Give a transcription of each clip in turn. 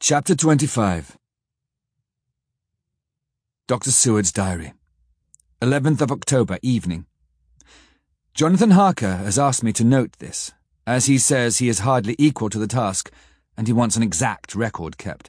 Chapter 25. Dr. Seward's Diary. 11th of October, evening. Jonathan Harker has asked me to note this, as he says he is hardly equal to the task, and he wants an exact record kept.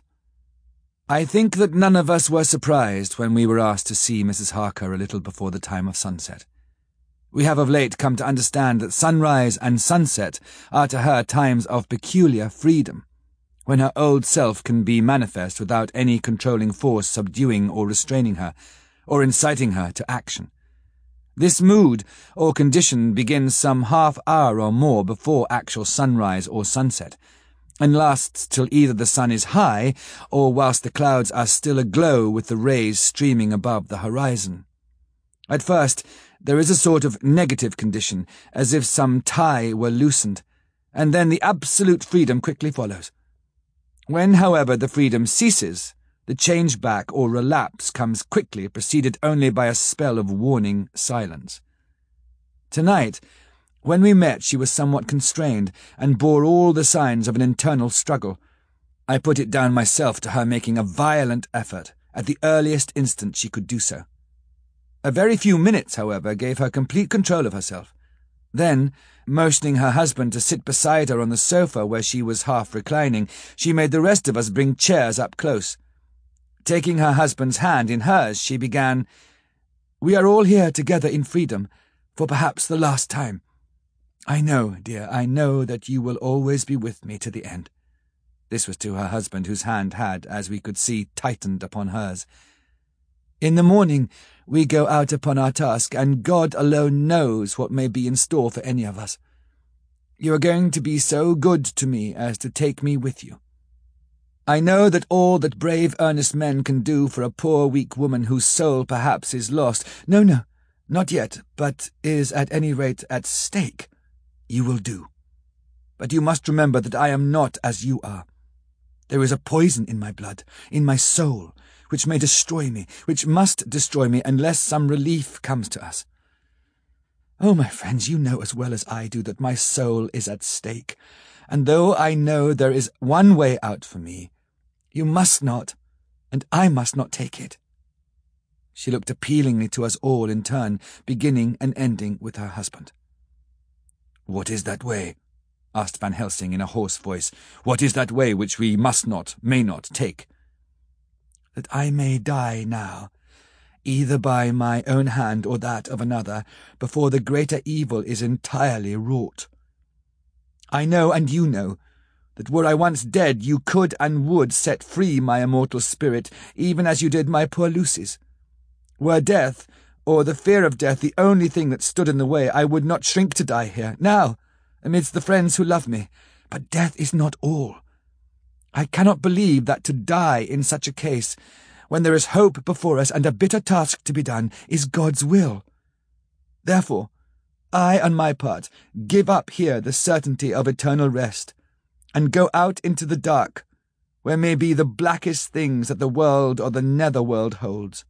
I think that none of us were surprised when we were asked to see Mrs. Harker a little before the time of sunset. We have of late come to understand that sunrise and sunset are to her times of peculiar freedom, when her old self can be manifest without any controlling force subduing or restraining her, or inciting her to action. This mood or condition begins some half hour or more before actual sunrise or sunset, and lasts till either the sun is high, or whilst the clouds are still aglow with the rays streaming above the horizon. At first, there is a sort of negative condition, as if some tie were loosened, and then the absolute freedom quickly follows. When, however, the freedom ceases, the change back or relapse comes quickly, preceded only by a spell of warning silence. Tonight, when we met, she was somewhat constrained, and bore all the signs of an internal struggle. I put it down myself to her making a violent effort, at the earliest instant she could do so. A very few minutes, however, gave her complete control of herself. Then, motioning her husband to sit beside her on the sofa where she was half reclining, she made the rest of us bring chairs up close. Taking her husband's hand in hers, she began, "We are all here together in freedom, for perhaps the last time. I know, dear, I know that you will always be with me to the end." This was to her husband, whose hand had, as we could see, tightened upon hers. "In the morning we go out upon our task, and God alone knows what may be in store for any of us. You are going to be so good to me as to take me with you. I know that all that brave, earnest men can do for a poor, weak woman whose soul perhaps is lost— no, not yet, but is at any rate at stake— you will do. But you must remember that I am not as you are. There is a poison in my blood, in my soul, which may destroy me, which must destroy me unless some relief comes to us. Oh, my friends, you know as well as I do that my soul is at stake, and though I know there is one way out for me, you must not, and I must not take it." She looked appealingly to us all in turn, beginning and ending with her husband. "What is that way?" asked Van Helsing in a hoarse voice. "What is that way which we must not, may not take?" "That I may die now, either by my own hand or that of another, before the greater evil is entirely wrought. I know, and you know, that were I once dead you could and would set free my immortal spirit, even as you did my poor Lucy's. Were death, or the fear of death, the only thing that stood in the way, I would not shrink to die here, now, amidst the friends who love me. But death is not all. I cannot believe that to die in such a case, when there is hope before us and a bitter task to be done, is God's will. Therefore, I, on my part, give up here the certainty of eternal rest, and go out into the dark, where may be the blackest things that the world or the nether-world holds."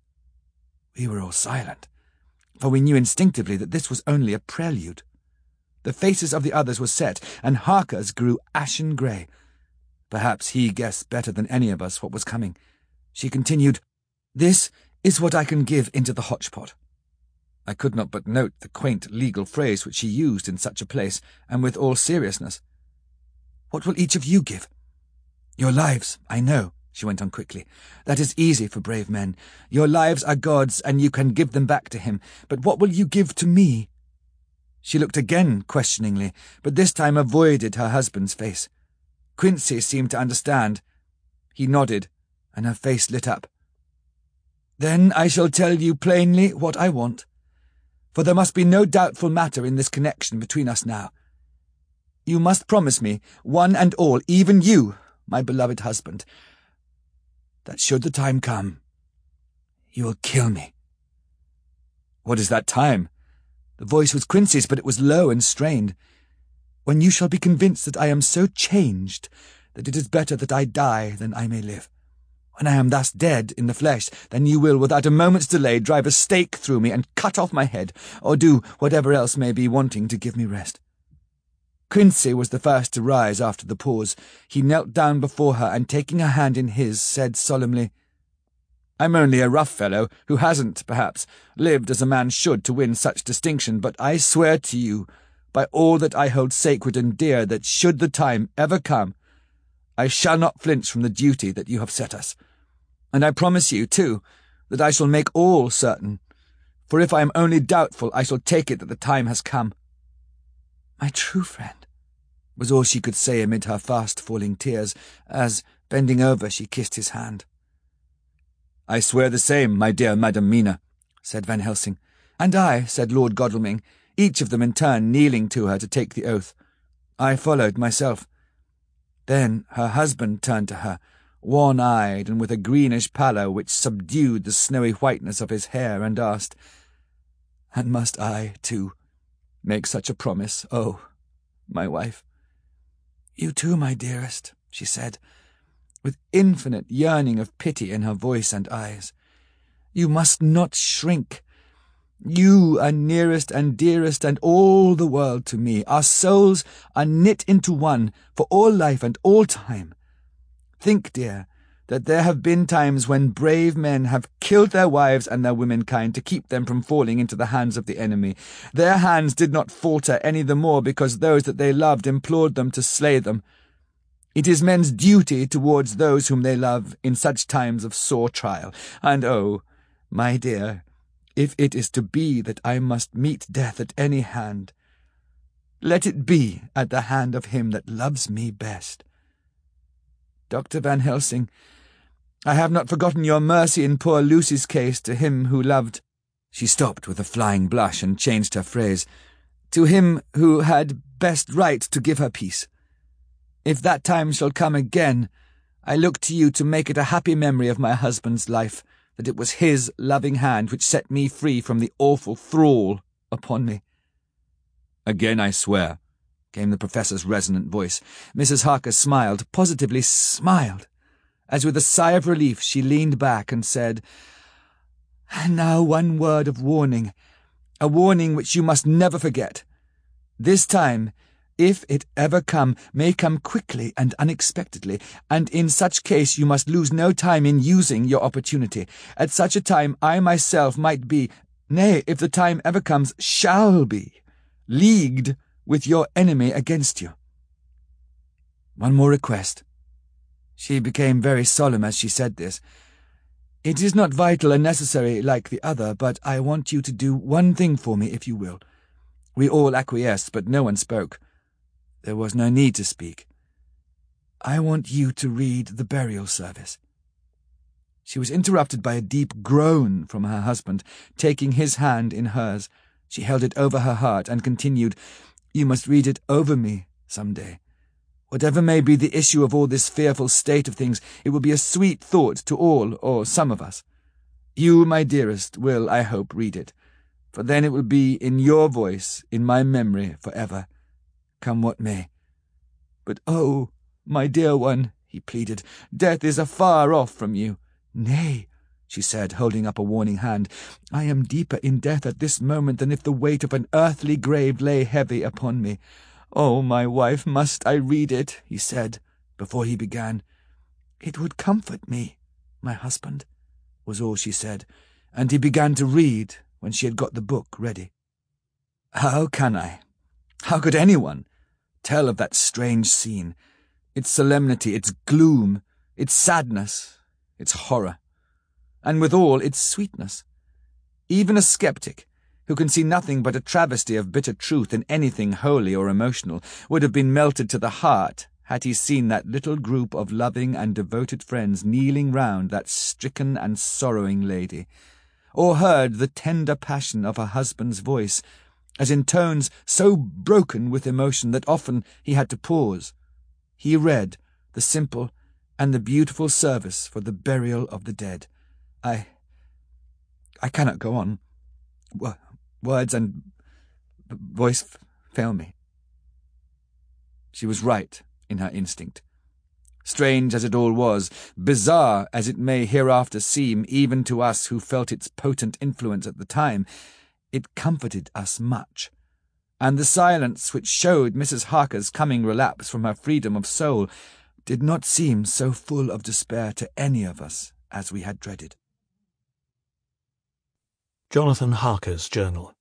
We were all silent, for we knew instinctively that this was only a prelude. The faces of the others were set, and Harker's grew ashen grey. Perhaps he guessed better than any of us what was coming. She continued, "This is what I can give into the hotchpot." I could not but note the quaint legal phrase which she used in such a place, and with all seriousness. "What will each of you give?" "Your lives, I know," she went on quickly. "That is easy for brave men. Your lives are God's, and you can give them back to him. But what will you give to me?" She looked again questioningly, but this time avoided her husband's face. Quincy seemed to understand. He nodded, and her face lit up. "Then I shall tell you plainly what I want, for there must be no doubtful matter in this connection between us now. You must promise me, one and all, even you, my beloved husband, that should the time come, you will kill me." "What is that time?" The voice was Quincy's, but it was low and strained. "When you shall be convinced that I am so changed that it is better that I die than I may live. When I am thus dead in the flesh, then you will, without a moment's delay, drive a stake through me and cut off my head, or do whatever else may be wanting to give me rest." Quincy was the first to rise after the pause. He knelt down before her and, taking her hand in his, said solemnly, "I'm only a rough fellow who hasn't, perhaps, lived as a man should to win such distinction, but I swear to you, by all that I hold sacred and dear, that should the time ever come, I shall not flinch from the duty that you have set us. And I promise you, too, that I shall make all certain, for if I am only doubtful, I shall take it that the time has come." "My true friend," was all she could say amid her fast-falling tears, as, bending over, she kissed his hand. "I swear the same, my dear Madam Mina," said Van Helsing. "And I," said Lord Godalming, each of them in turn kneeling to her to take the oath. I followed myself. Then her husband turned to her, wan-eyed and with a greenish pallor which subdued the snowy whiteness of his hair, and asked, "And must I, too, make such a promise, oh, my wife?" "You too, my dearest," she said, with infinite yearning of pity in her voice and eyes. "You must not shrink. You are nearest and dearest and all the world to me. Our souls are knit into one for all life and all time. Think, dear, that there have been times when brave men have killed their wives and their womenkind to keep them from falling into the hands of the enemy. Their hands did not falter any the more because those that they loved implored them to slay them. It is men's duty towards those whom they love in such times of sore trial. And oh, my dear, if it is to be that I must meet death at any hand, let it be at the hand of him that loves me best. Dr. Van Helsing, I have not forgotten your mercy in poor Lucy's case to him who loved—" She stopped with a flying blush and changed her phrase, "to him who had best right to give her peace. If that time shall come again, I look to you to make it a happy memory of my husband's life, that it was his loving hand which set me free from the awful thrall upon me." "Again I swear," came the Professor's resonant voice. Mrs. Harker smiled, positively smiled, as with a sigh of relief she leaned back and said, "And now one word of warning, a warning which you must never forget. This time, if it ever come, may come quickly and unexpectedly, and in such case you must lose no time in using your opportunity. At such a time I myself might be, nay, if the time ever comes, shall be, leagued with your enemy against you. One more request." She became very solemn as she said this. "It is not vital and necessary like the other, but I want you to do one thing for me, if you will." We all acquiesced, but no one spoke. There was no need to speak. "I want you to read the burial service." She was interrupted by a deep groan from her husband. Taking his hand in hers, she held it over her heart and continued, "You must read it over me some day. Whatever may be the issue of all this fearful state of things, it will be a sweet thought to all or some of us. You, my dearest, will, I hope, read it, for then it will be in your voice, in my memory, for ever, come what may. But oh, my dear one," he pleaded, "death is afar off from you." "Nay," she said, holding up a warning hand, "I am deeper in death at this moment than if the weight of an earthly grave lay heavy upon me." "Oh, my wife, must I read it?" he said, before he began. "It would comfort me, my husband," was all she said, and he began to read when she had got the book ready. How could anyone tell of that strange scene, its solemnity, its gloom, its sadness, its horror, and withal its sweetness? Even a skeptic, who can see nothing but a travesty of bitter truth in anything holy or emotional, would have been melted to the heart had he seen that little group of loving and devoted friends kneeling round that stricken and sorrowing lady, or heard the tender passion of her husband's voice, as in tones so broken with emotion that often he had to pause, he read the simple and the beautiful service for the burial of the dead. I cannot go on. Words and voice fail me. She was right in her instinct. Strange as it all was, bizarre as it may hereafter seem even to us who felt its potent influence at the time, it comforted us much. and the silence which showed Mrs. Harker's coming relapse from her freedom of soul did not seem so full of despair to any of us as we had dreaded. Jonathan Harker's Journal.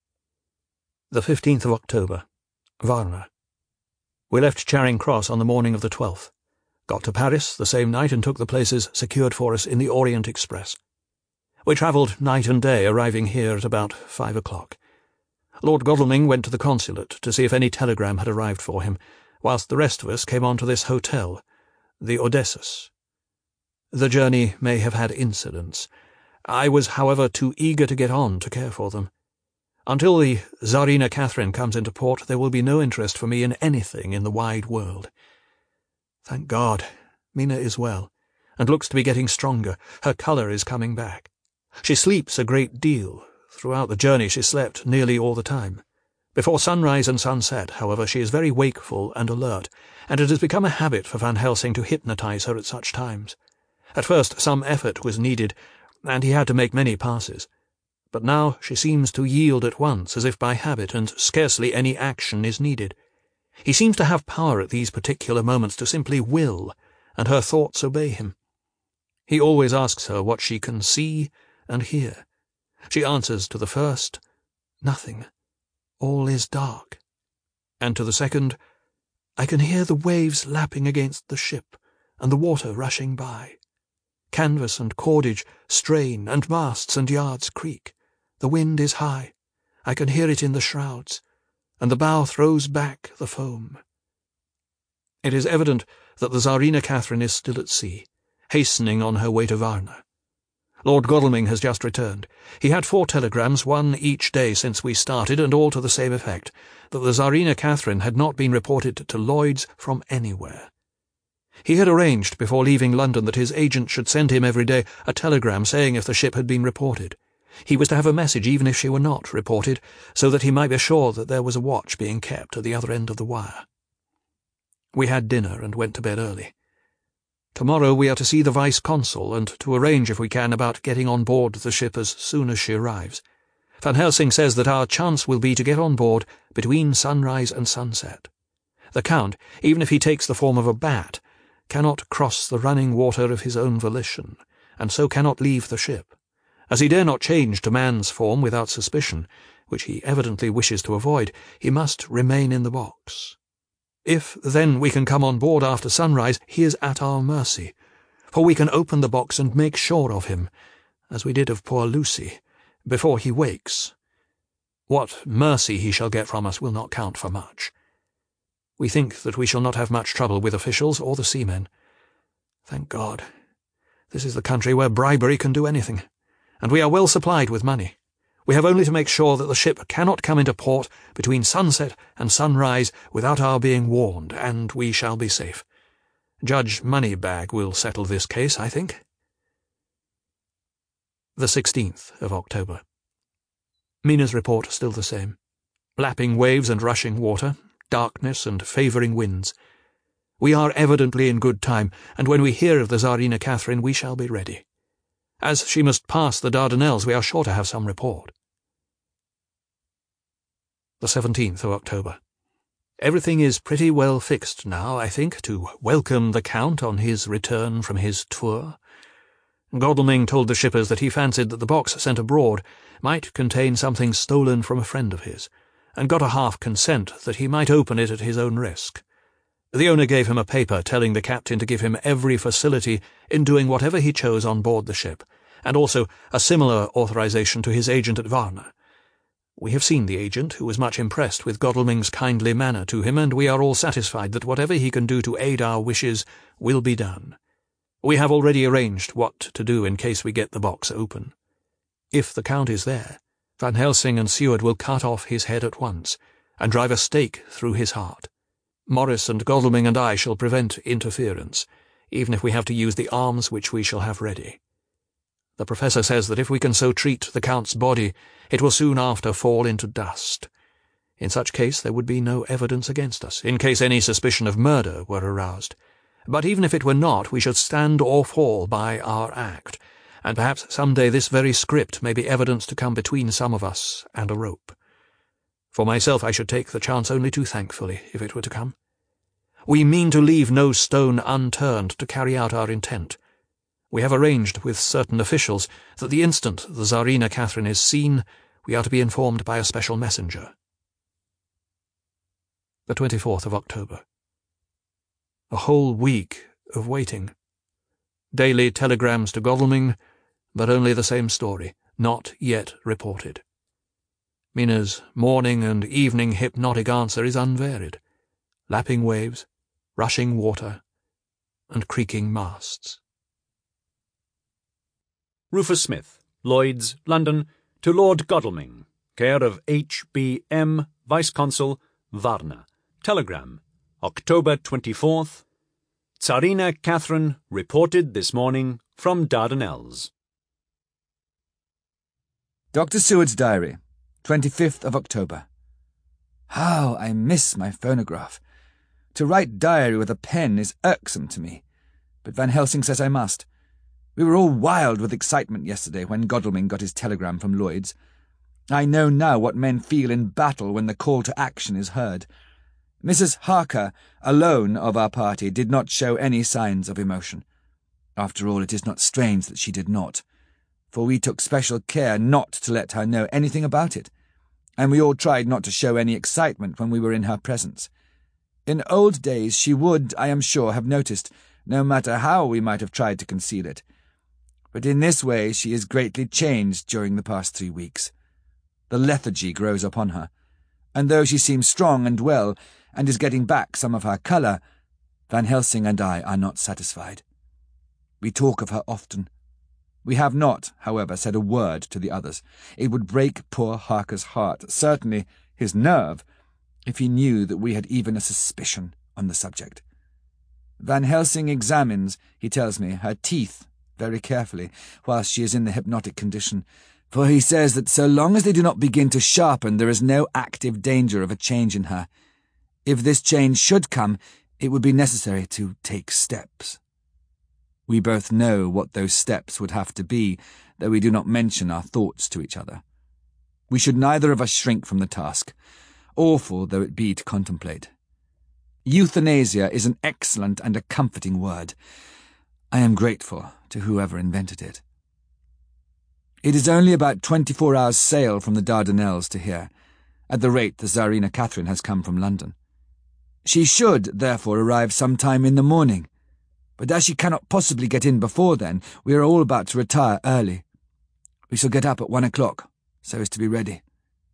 The 15th of October, Varna. We left Charing Cross on the morning of the 12th, got to Paris the same night and took the places secured for us in the Orient Express. We travelled night and day, arriving here at about 5 o'clock. Lord Godalming went to the consulate to see if any telegram had arrived for him, whilst the rest of us came on to this hotel, the Odessus. The journey may have had incidents. I was, however, too eager to get on to care for them. Until the Tsarina Catherine comes into port, there will be no interest for me in anything in the wide world. Thank God, Mina is well, and looks to be getting stronger. Her colour is coming back. She sleeps a great deal. Throughout the journey she slept nearly all the time. Before sunrise and sunset, however, she is very wakeful and alert, and it has become a habit for Van Helsing to hypnotize her at such times. At first some effort was needed, and he had to make many passes. But now she seems to yield at once, as if by habit, and scarcely any action is needed. He seems to have power at these particular moments to simply will, and her thoughts obey him. He always asks her what she can see and hear. She answers to the first, nothing. All is dark. And to the second, I can hear the waves lapping against the ship, and the water rushing by. Canvas and cordage strain, and masts and yards creak. The wind is high. I can hear it in the shrouds, and the bow throws back the foam. It is evident that the Tsarina Catherine is still at sea, hastening on her way to Varna. Lord Godalming has just returned. He had 4 telegrams, one each day since we started, and all to the same effect, that the Tsarina Catherine had not been reported to Lloyd's from anywhere. He had arranged before leaving London that his agent should send him every day a telegram saying if the ship had been reported. He was to have a message even if she were not reported, so that he might be sure that there was a watch being kept at the other end of the wire. We had dinner and went to bed early. Tomorrow we are to see the Vice-Consul, and to arrange, if we can, about getting on board the ship as soon as she arrives. Van Helsing says that our chance will be to get on board between sunrise and sunset. The Count, even if he takes the form of a bat, cannot cross the running water of his own volition, and so cannot leave the ship. As he dare not change to man's form without suspicion, which he evidently wishes to avoid, he must remain in the box. If, then, we can come on board after sunrise, he is at our mercy, for we can open the box and make sure of him, as we did of poor Lucy, before he wakes. What mercy he shall get from us will not count for much. We think that we shall not have much trouble with officials or the seamen. Thank God. This is the country where bribery can do anything, and we are well supplied with money. We have only to make sure that the ship cannot come into port between sunset and sunrise without our being warned, and we shall be safe. Judge Moneybag will settle this case, I think. The 16th of October. Mina's report still the same. Lapping waves and rushing water, darkness and favouring winds. We are evidently in good time, and when we hear of the Tsarina Catherine we shall be ready. As she must pass the Dardanelles, we are sure to have some report. The 17th of October. Everything is pretty well fixed now, I think, to welcome the Count on his return from his tour. Godalming told the shippers that he fancied that the box sent abroad might contain something stolen from a friend of his, and got a half consent that he might open it at his own risk. The owner gave him a paper telling the captain to give him every facility in doing whatever he chose on board the ship, and also a similar authorization to his agent at Varna. We have seen the agent, who was much impressed with Godalming's kindly manner to him, and we are all satisfied that whatever he can do to aid our wishes will be done. We have already arranged what to do in case we get the box open. If the Count is there, Van Helsing and Seward will cut off his head at once, and drive a stake through his heart. Morris and Godalming and I shall prevent interference, even if we have to use the arms which we shall have ready. The Professor says that if we can so treat the Count's body, it will soon after fall into dust. In such case there would be no evidence against us, in case any suspicion of murder were aroused. But even if it were not, we should stand or fall by our act, and perhaps some day this very script may be evidence to come between some of us and a rope. For myself, I should take the chance only too thankfully, if it were to come. We mean to leave no stone unturned to carry out our intent. We have arranged with certain officials that the instant the Tsarina Catherine is seen, we are to be informed by a special messenger. The 24th of October. A whole week of waiting. Daily telegrams to Godalming, but only the same story, not yet reported. Mina's morning and evening hypnotic answer is unvaried. Lapping waves, rushing water, and creaking masts. Rufus Smith, Lloyd's, London, to Lord Godalming, care of H.B.M., Vice-Consul, Varna. Telegram, October 24th. Tsarina Catherine reported this morning from Dardanelles. Dr. Seward's Diary, 25th of October. How I miss my phonograph. To write diary with a pen is irksome to me, but Van Helsing says I must. We were all wild with excitement yesterday when Godalming got his telegram from Lloyd's. I know now what men feel in battle when the call to action is heard. Mrs. Harker, alone of our party, did not show any signs of emotion. After all, it is not strange that she did not, for we took special care not to let her know anything about it, and we all tried not to show any excitement when we were in her presence. In old days she would, I am sure, have noticed, no matter how we might have tried to conceal it. But in this way she is greatly changed during the past 3 weeks. The lethargy grows upon her, and though she seems strong and well, and is getting back some of her colour, Van Helsing and I are not satisfied. We talk of her often. We have not, however, said a word to the others. It would break poor Harker's heart, certainly his nerve, if he knew that we had even a suspicion on the subject. Van Helsing examines, he tells me, her teeth very carefully whilst she is in the hypnotic condition, for he says that so long as they do not begin to sharpen, there is no active danger of a change in her. If this change should come, it would be necessary to take steps. We both know what those steps would have to be, though we do not mention our thoughts to each other. We should neither of us shrink from the task, awful though it be to contemplate. Euthanasia is an excellent and a comforting word. I am grateful to whoever invented it. It is only about 24 hours' sail from the Dardanelles to here, at the rate the Tsarina Catherine has come from London. She should, therefore, arrive some time in the morning, but as she cannot possibly get in before then, we are all about to retire early. We shall get up at 1 o'clock, so as to be ready.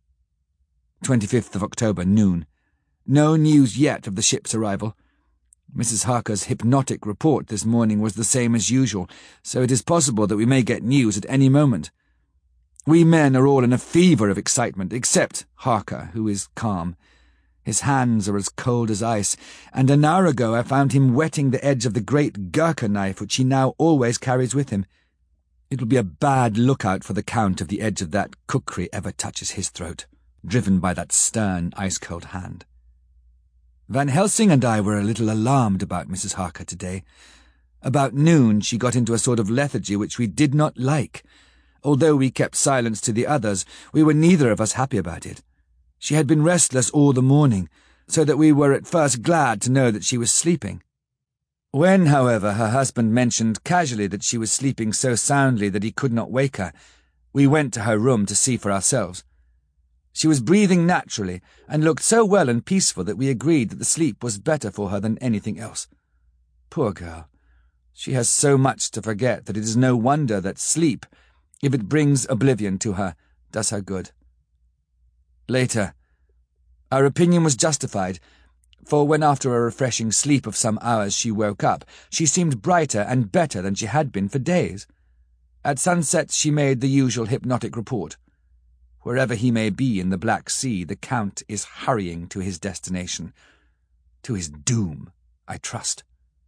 25th of October, noon. No news yet of the ship's arrival. Mrs. Harker's hypnotic report this morning was the same as usual, so it is possible that we may get news at any moment. We men are all in a fever of excitement, except Harker, who is calm. His hands are as cold as ice, and an hour ago I found him wetting the edge of the great Gurkha knife which he now always carries with him. It will be a bad lookout for the Count if the edge of that kukri ever touches his throat, driven by that stern, ice-cold hand. Van Helsing and I were a little alarmed about Mrs. Harker today. About noon she got into a sort of lethargy which we did not like. Although we kept silence to the others, we were neither of us happy about it. She had been restless all the morning, so that we were at first glad to know that she was sleeping. When, however, her husband mentioned casually that she was sleeping so soundly that he could not wake her, we went to her room to see for ourselves. She was breathing naturally, and looked so well and peaceful that we agreed that the sleep was better for her than anything else. Poor girl! She has so much to forget that it is no wonder that sleep, if it brings oblivion to her, does her good. Later, our opinion was justified, for when after a refreshing sleep of some hours she woke up, she seemed brighter and better than she had been for days. At sunset she made the usual hypnotic report. Wherever he may be in the Black Sea, the Count is hurrying to his destination. To his doom, I trust.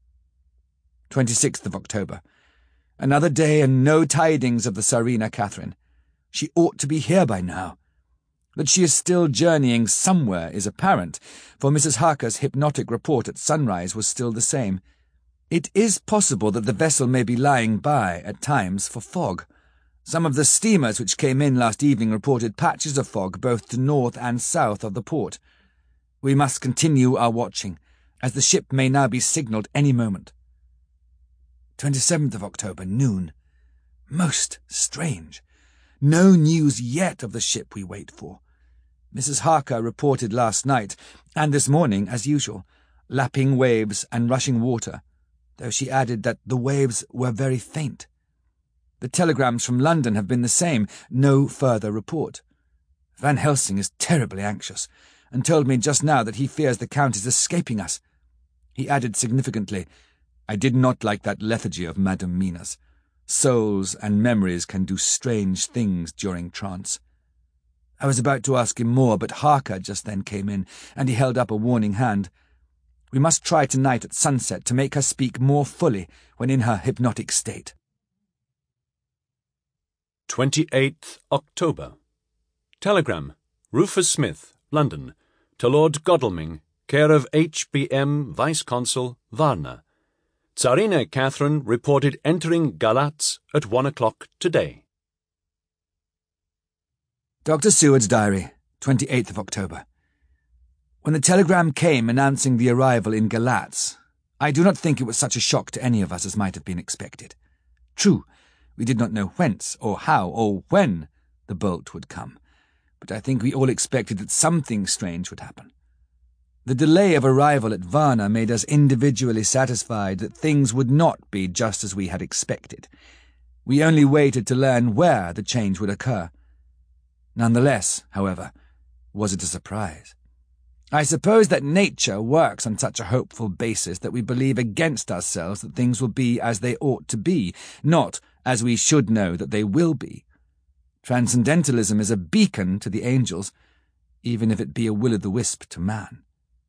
26th of October. Another day and no tidings of the Tsarina Catherine. She ought to be here by now. That she is still journeying somewhere is apparent, for Mrs. Harker's hypnotic report at sunrise was still the same. It is possible that the vessel may be lying by, at times, for fog, Some of the steamers which came in last evening reported patches of fog both to north and south of the port. We must continue our watching, as the ship may now be signalled any moment. 27th of October, noon. Most strange. No news yet of the ship we wait for. Mrs. Harker reported last night, and this morning, as usual, lapping waves and rushing water, though she added that the waves were very faint. The telegrams from London have been the same, no further report. Van Helsing is terribly anxious, and told me just now that he fears the Count is escaping us. He added significantly, "I did not like that lethargy of Madam Mina's. Souls and memories can do strange things during trance." I was about to ask him more, but Harker just then came in, and he held up a warning hand. We must try tonight at sunset to make her speak more fully when in her hypnotic state. 28th October. Telegram. Rufus Smith, London, to Lord Godalming, care of H.B.M. Vice-Consul, Varna. Tsarina Catherine reported entering Galatz at 1 o'clock today. Dr. Seward's Diary, 28th of October. When the telegram came announcing the arrival in Galatz, I do not think it was such a shock to any of us as might have been expected. True, we did not know whence, or how, or when the bolt would come, but I think we all expected that something strange would happen. The delay of arrival at Varna made us individually satisfied that things would not be just as we had expected. We only waited to learn where the change would occur. Nonetheless, however, was it a surprise? I suppose that nature works on such a hopeful basis that we believe against ourselves that things will be as they ought to be, not as we should know that they will be. Transcendentalism is a beacon to the angels, even if it be a will-o'-the-wisp to man.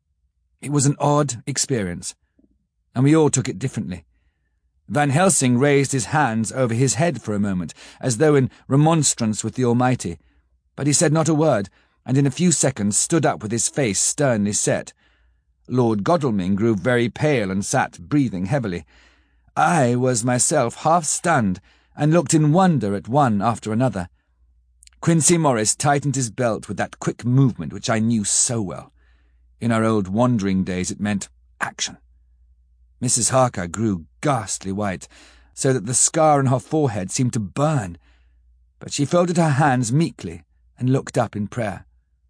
It was an odd experience, and we all took it differently. Van Helsing raised his hands over his head for a moment, as though in remonstrance with the Almighty, but he said not a word, and in a few seconds stood up with his face sternly set. Lord Godalming grew very pale and sat breathing heavily. I was myself half stunned, and looked in wonder at one after another. Quincey Morris tightened his belt with that quick movement which I knew so well. In our old wandering days it meant action. Mrs. Harker grew ghastly white, so that the scar on her forehead seemed to burn, but she folded her hands meekly and looked up in prayer.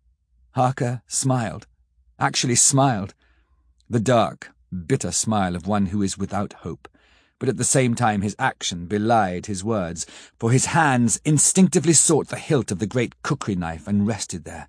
Harker smiled, actually smiled, the dark, bitter smile of one who is without hope, but at the same time his action belied his words, for his hands instinctively sought the hilt of the great cookery knife and rested there.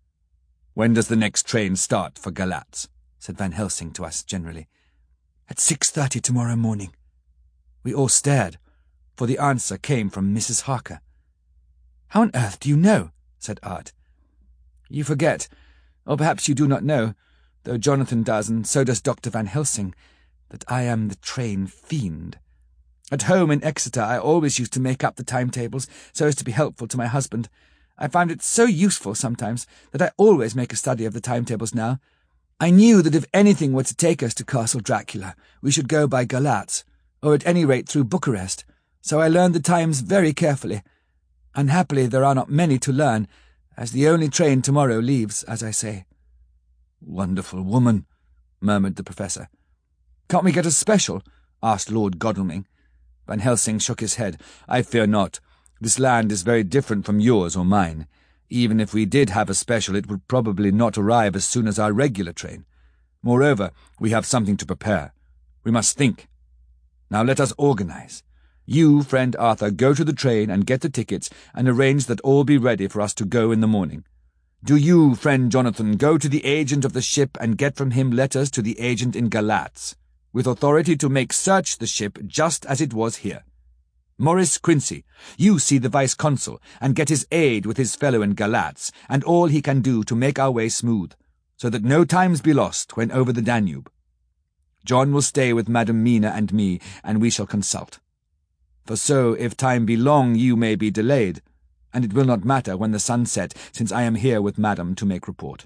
"When does the next train start for Galatz?" said Van Helsing to us generally. "At 6:30 tomorrow morning." We all stared, for the answer came from Mrs. Harker. "How on earth do you know?" said Art. "You forget, or perhaps you do not know, though Jonathan does, and so does Dr. Van Helsing, that I am the train fiend. At home in Exeter I always used to make up the timetables so as to be helpful to my husband. I found it so useful sometimes that I always make a study of the timetables now. I knew that if anything were to take us to Castle Dracula, we should go by Galatz, or at any rate through Bucharest, so I learned the times very carefully. Unhappily there are not many to learn, as the only train tomorrow leaves, as I say." "Wonderful woman," murmured the Professor. "Can't we get a special?" asked Lord Godalming. Van Helsing shook his head. "I fear not. This land is very different from yours or mine. Even if we did have a special, it would probably not arrive as soon as our regular train. Moreover, we have something to prepare. We must think. Now let us organize. You, friend Arthur, go to the train and get the tickets and arrange that all be ready for us to go in the morning. Do you, friend Jonathan, go to the agent of the ship and get from him letters to the agent in Galatz, with authority to make search the ship just as it was here. Morris Quincey, you see the Vice-Consul and get his aid with his fellow in Galatz and all he can do to make our way smooth, so that no times be lost when over the Danube. John will stay with Madam Mina and me, and we shall consult. For so, if time be long, you may be delayed, and it will not matter when the sun set, since I am here with Madam to make report."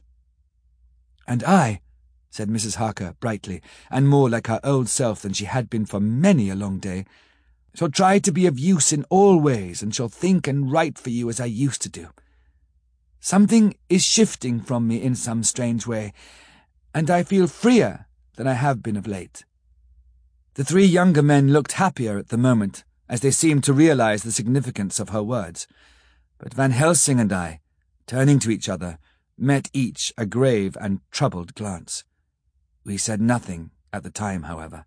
"And I," said Mrs. Harker brightly, and more like her old self than she had been for many a long day, Shall try to be of use in all ways, and shall think and write for you as I used to do. Something is shifting from me in some strange way, and I feel freer than I have been of late." The three younger men looked happier at the moment, as they seemed to realize the significance of her words. But Van Helsing and I, turning to each other, met each a grave and troubled glance. We said nothing at the time, however.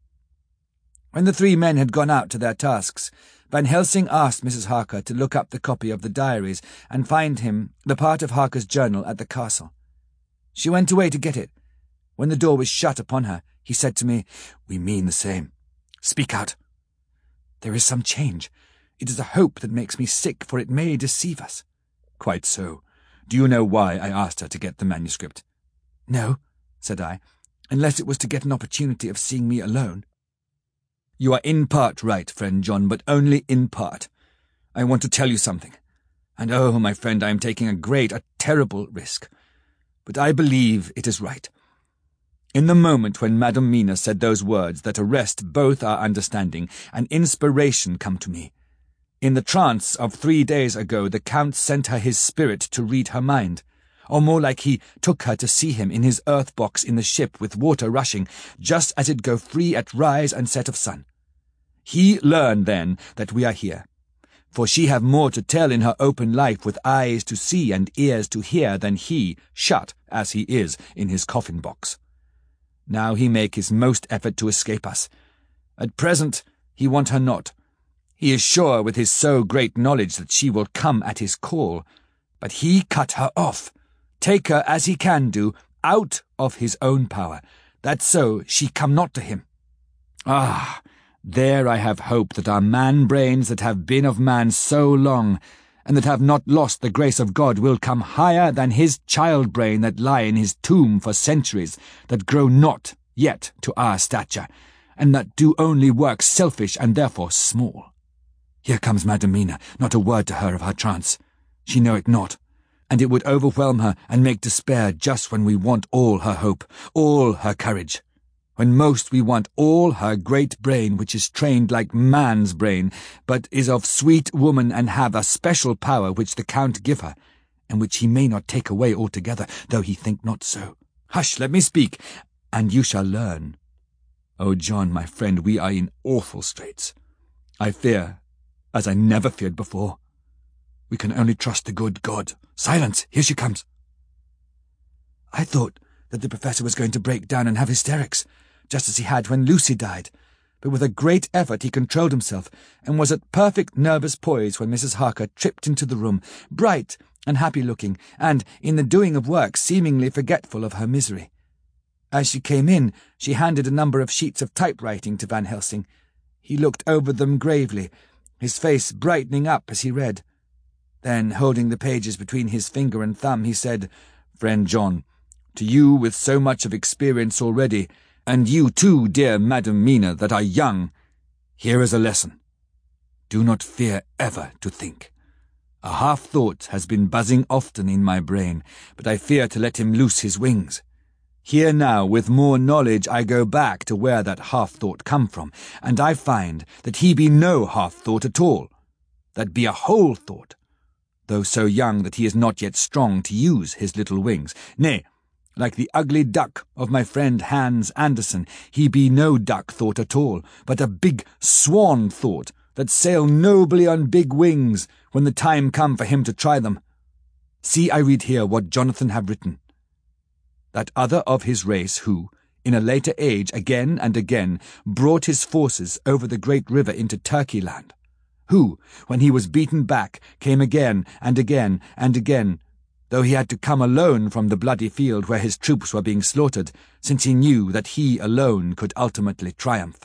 When the three men had gone out to their tasks, Van Helsing asked Mrs. Harker to look up the copy of the diaries and find him the part of Harker's journal at the castle. She went away to get it. When the door was shut upon her, he said to me, "We mean the same. Speak out. There is some change. It is a hope that makes me sick, for it may deceive us." "Quite so. Do you know why I asked her to get the manuscript?" "No," said I, "unless it was to get an opportunity of seeing me alone." "You are in part right, friend John, but only in part. I want to tell you something. And oh, my friend, I am taking a terrible risk. But I believe it is right. In the moment when Madam Mina said those words that arrest both our understanding, an inspiration come to me. In the trance of 3 days ago, the Count sent her his spirit to read her mind, or more like he took her to see him in his earth box in the ship with water rushing, just as it go free at rise and set of sun. He learned then that we are here, for she have more to tell in her open life with eyes to see and ears to hear than he, shut as he is, in his coffin box. Now he make his most effort to escape us. At present he want her not. He is sure with his so great knowledge that she will come at his call. But he cut her off, take her as he can do, out of his own power, that so she come not to him. Ah, there I have hope that our man-brains that have been of man so long, and that have not lost the grace of God, will come higher than his child-brain that lie in his tomb for centuries, that grow not yet to our stature, and that do only work selfish and therefore small. Here comes Madam Mina, not a word to her of her trance. She know it not, and it would overwhelm her and make despair just when we want all her hope, all her courage. When most we want all her great brain, which is trained like man's brain, but is of sweet woman and have a special power which the Count give her, and which he may not take away altogether, though he think not so. Hush, let me speak, and you shall learn. Oh, John, my friend, we are in awful straits. I fear, as I never feared before. We can only trust the good God. Silence! Here she comes. I thought that the Professor was going to break down and have hysterics, just as he had when Lucy died, but with a great effort he controlled himself, and was at perfect nervous poise when Mrs. Harker tripped into the room, bright and happy-looking, and, in the doing of work, seemingly forgetful of her misery. As she came in, she handed a number of sheets of typewriting to Van Helsing. He looked over them gravely, his face brightening up as he read. Then, holding the pages between his finger and thumb, he said, "Friend John, to you with so much of experience already, and you too, dear Madam Mina, that are young, here is a lesson. Do not fear ever to think. A half-thought has been buzzing often in my brain, but I fear to let him loose his wings. Here now, with more knowledge, I go back to where that half-thought come from, and I find that he be no half-thought at all, that be a whole thought, though so young that he is not yet strong to use his little wings. Nay, like the ugly duck of my friend Hans Andersen, he be no duck thought at all, but a big swan thought that sail nobly on big wings when the time come for him to try them. See, I read here what Jonathan have written. That other of his race who, in a later age, again and again brought his forces over the great river into Turkey land, who, when he was beaten back, came again and again and again, though he had to come alone from the bloody field where his troops were being slaughtered, since he knew that he alone could ultimately triumph.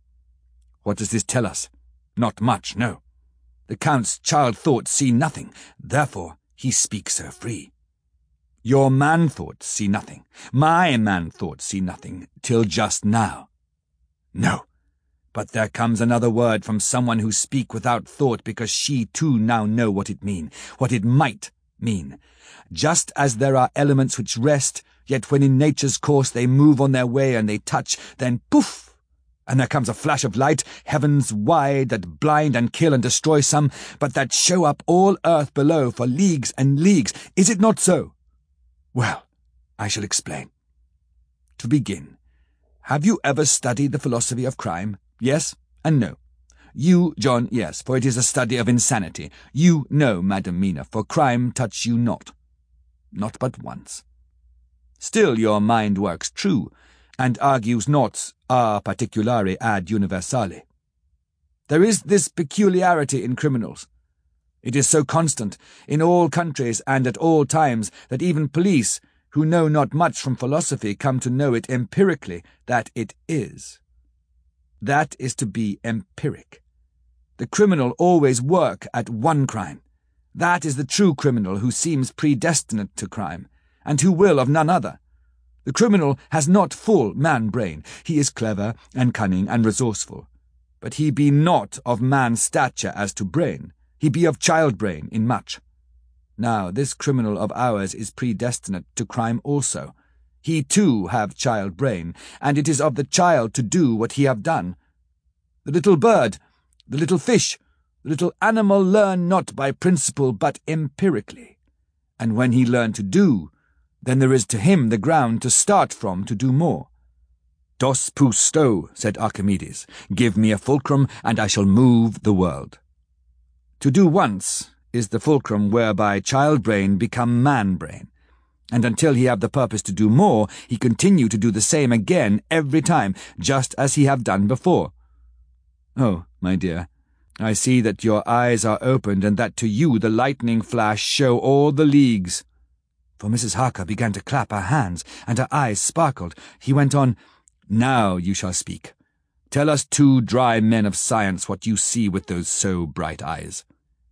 What does this tell us? Not much, no. The Count's child thoughts see nothing, therefore he speaks so free. Your man thoughts see nothing, my man thoughts see nothing, till just now. No, but there comes another word from someone who speak without thought, because she too now know what it mean, what it might mean. Just as there are elements which rest, yet when in nature's course they move on their way and they touch, then poof, And there comes a flash of light, heavens wide, that blind and kill and destroy some, but that show up all earth below for leagues and leagues. Is it not so? Well, I shall explain. To begin, have you ever studied the philosophy of crime? Yes and no. You, John, yes, for it is a study of insanity. You, no, Madam Mina, for crime touch you not. Not but once. Still your mind works true, and argues not a particulare ad universale. There is this peculiarity in criminals. It is so constant, in all countries and at all times, that even police, who know not much from philosophy, come to know it empirically, that it is. That is to be empiric. The criminal always work at one crime. That is the true criminal who seems predestinate to crime, and who will of none other. The criminal has not full man-brain. He is clever and cunning and resourceful. But he be not of man's stature as to brain. He be of child-brain in much. Now this criminal of ours is predestinate to crime also. He too have child-brain, and it is of the child to do what he have done. The little bird, the little fish, the little animal learn not by principle but empirically. And when he learn to do, then there is to him the ground to start from to do more. Dos pous sto, said Archimedes. Give me a fulcrum, and I shall move the world. To do once is the fulcrum whereby child-brain become man-brain, and until he have the purpose to do more, he continue to do the same again every time, just as he have done before. Oh, my dear, I see that your eyes are opened, and that to you the lightning flash show all the leagues. For Mrs. Harker began to clap her hands, and her eyes sparkled. He went on, Now you shall speak. Tell us two dry men of science what you see with those so bright eyes.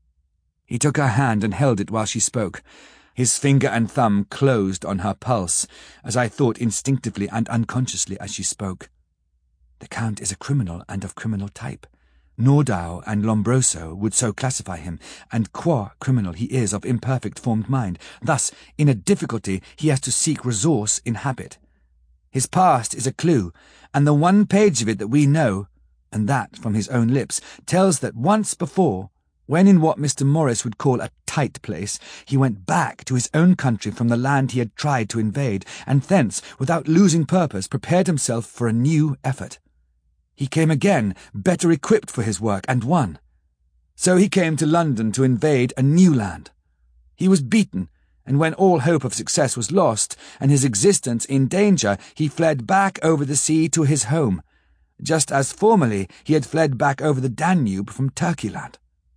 He took her hand and held it while she spoke. His finger and thumb closed on her pulse, as I thought instinctively and unconsciously as she spoke. The Count is a criminal and of criminal type. Nordau and Lombroso would so classify him, and qua criminal he is of imperfect formed mind. Thus, in a difficulty he has to seek resource in habit. His past is a clue, and the one page of it that we know, and that from his own lips, tells that once before, when in what Mr. Morris would call a tight place, he went back to his own country from the land he had tried to invade, and thence, without losing purpose, prepared himself for a new effort. He came again, better equipped for his work, and won. So he came to London to invade a new land. He was beaten, and when all hope of success was lost, and his existence in danger, he fled back over the sea to his home, just as formerly he had fled back over the Danube from Turkeyland.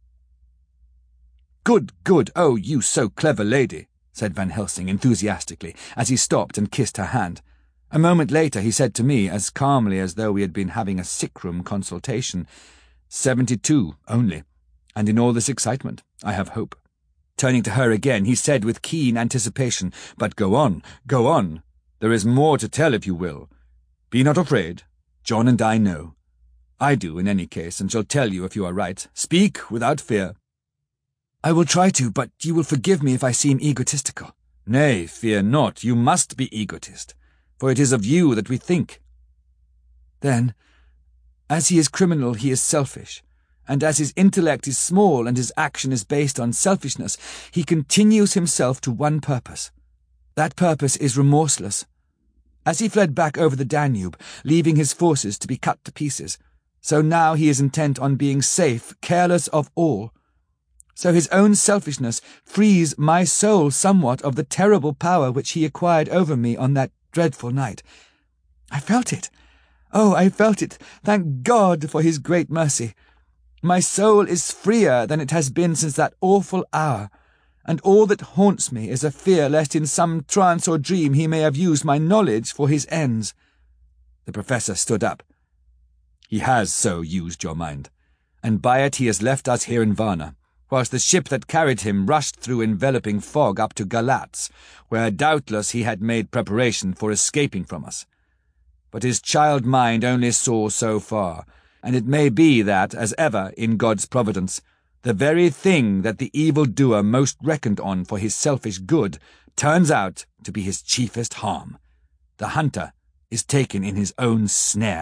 Good, oh, you so clever lady, said Van Helsing enthusiastically, as he stopped and kissed her hand. A moment later he said to me, as calmly as though we had been having a sick-room consultation, 72 only, and in all this excitement, I have hope. Turning to her again, he said with keen anticipation, But go on. There is more to tell if you will. Be not afraid. John and I know. I do in any case, and shall tell you if you are right. Speak without fear. I will try to, but you will forgive me if I seem egotistical. Nay, fear not. You must be egotist, for it is of you that we think. Then, as he is criminal, he is selfish, and as his intellect is small and his action is based on selfishness, he continues himself to one purpose. That purpose is remorseless. As he fled back over the Danube, leaving his forces to be cut to pieces, so now he is intent on being safe, careless of all. So his own selfishness frees my soul somewhat of the terrible power which he acquired over me on that dreadful night. I felt it. Oh, I felt it. Thank God for his great mercy. My soul is freer than it has been since that awful hour, and all that haunts me is a fear lest in some trance or dream he may have used my knowledge for his ends. The professor stood up. He has so used your mind, and by it he has left us here in Varna, whilst the ship that carried him rushed through enveloping fog up to Galatz, where doubtless he had made preparation for escaping from us. But his child mind only saw so far, and it may be that, as ever in God's providence, the very thing that the evil-doer most reckoned on for his selfish good turns out to be his chiefest harm. The hunter is taken in his own snare,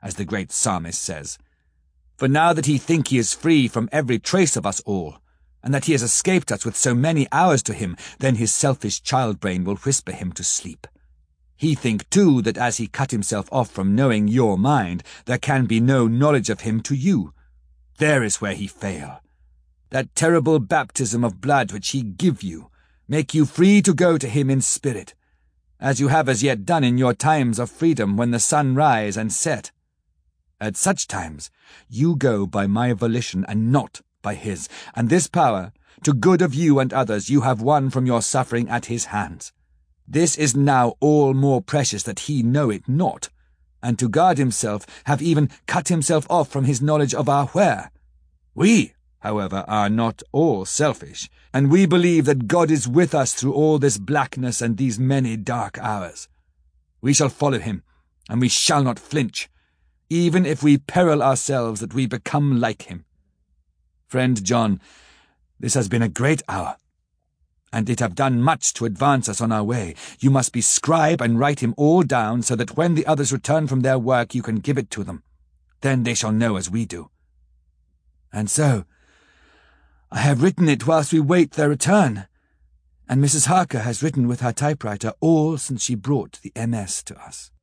as the great psalmist says. For now that he think he is free from every trace of us all, and that he has escaped us with so many hours to him, then his selfish child-brain will whisper him to sleep. He think, too, that as he cut himself off from knowing your mind, there can be no knowledge of him to you. There is where he fail. That terrible baptism of blood which he give you, make you free to go to him in spirit, as you have as yet done in your times of freedom when the sun rise and set. At such times you go by my volition and not by his, and this power, to good of you and others, you have won from your suffering at his hands. This is now all more precious that he know it not, and to guard himself have even cut himself off from his knowledge of our where. We, however, are not all selfish, and we believe that God is with us through all this blackness and these many dark hours. We shall follow him, and we shall not flinch, even if we peril ourselves that we become like him. Friend John, this has been a great hour, and it have done much to advance us on our way. You must be scribe and write him all down, so that when the others return from their work you can give it to them. Then they shall know as we do. And so, I have written it whilst we wait their return, and Mrs. Harker has written with her typewriter all since she brought the MS to us.